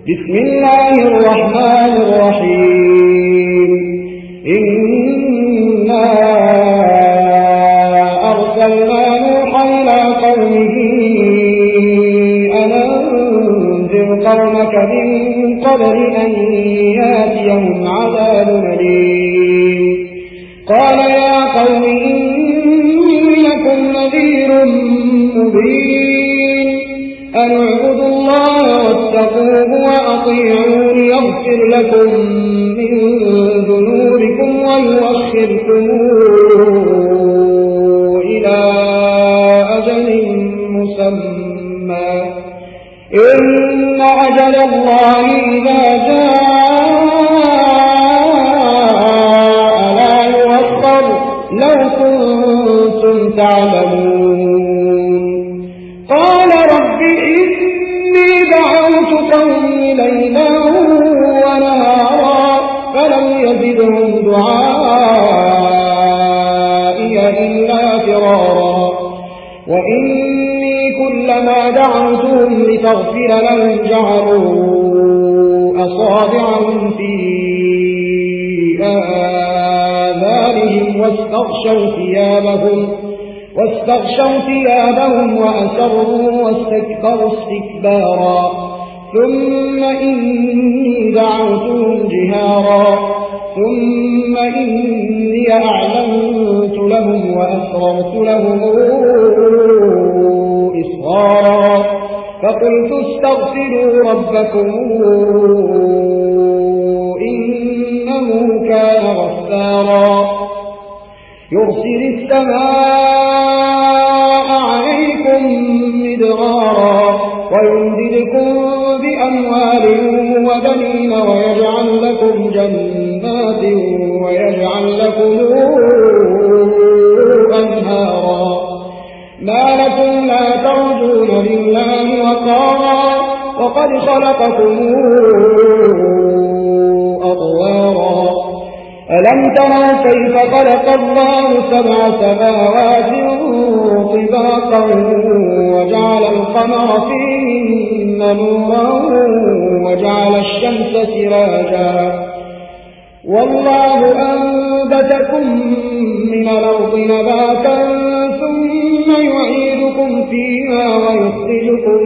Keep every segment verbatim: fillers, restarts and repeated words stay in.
بسم الله الرحمن الرحيم إنا أرسلنا نوحا إلى قومه أن أنذر قومك من قبل أن يأتيهم عذاب أليم قال يا قوم إني لكم نذير مبين أن اعبدوا الله واتقوه وأطيعون يغفر لكم من ذنوبكم ويؤخركم إلى أجل مسمى إن أجل الله إذا جاء لا يؤخر لو كنتم تعلمون قال رب إني دعوت قومي ليلا ونهارا فلم يزدهم دعائي إلا فرارا وإني كلما دعوتهم لتغفر لهم جعلوا أصابعهم في آذانهم واستغشوا ثيابهم واستغشوا ثيابهم وأسروا واستكبروا استكبارا ثم إني دعوتهم جهارا ثم إني أعلنت لهم وأسررت لهم إسرارا فقلت استغفروا ربكم إنه كان غفارا يرسل السماء عليكم مدرارا ويمددكم بأموال وبنين ويجعل لكم جنات ويجعل لكم أنهارا ما لكم لا ترجون لله وقارا وقد خلقكم أطوارا ألم تروا كيف خلق الله سبع سماوات طباقا وجعل القمر فيهن نورا وجعل الشمس سراجا والله أنبتكم من الأرض نباتا ثم يعيدكم فيها ويخرجكم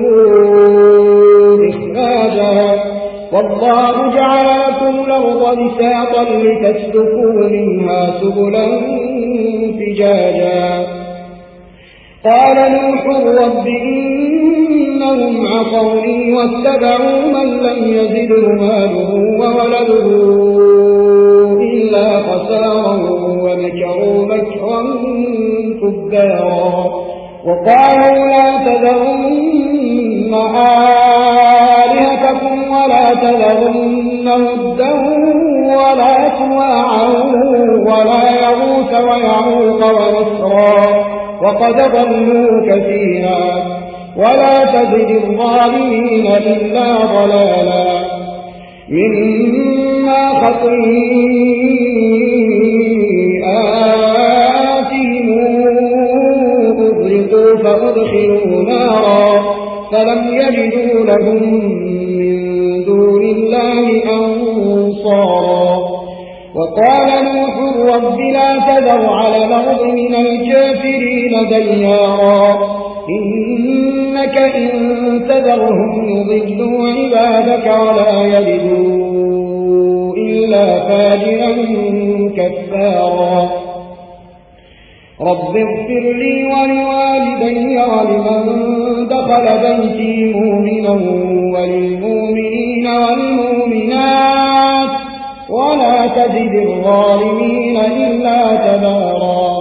إخراجا والله جعل لكم الأرض بساطا لتسلكوا منها سبلا فجاجا قال نوح رب إنهم عصوني واتبعوا من لم يزده ماله وولده إلا خسارا ومكروا مكرا كبارا وقالوا لا تذرن آلهتكم ولا تذرن ودا ولا سواعا ولا يغوث ويعوق ونسرا وقد ضلوا كثيرا ولا تزد الظالمين إلا ضلالا مما خطيئاتهم أغرقوا فأدخلوا نارا فلم يجدوا لهم من دون الله أنصارا وقال نوح رب لا تذر على الأرض من الكافرين ديارا إنك إن تذرهم يضلوا عبادك ولا يلدوا إلا فاجرا كفارا رب اغفر لي ولوالدي ولمن دخل بيتي مؤمنا وللمؤمنين والمؤمنات ولا تزد الظالمين إلا تبارا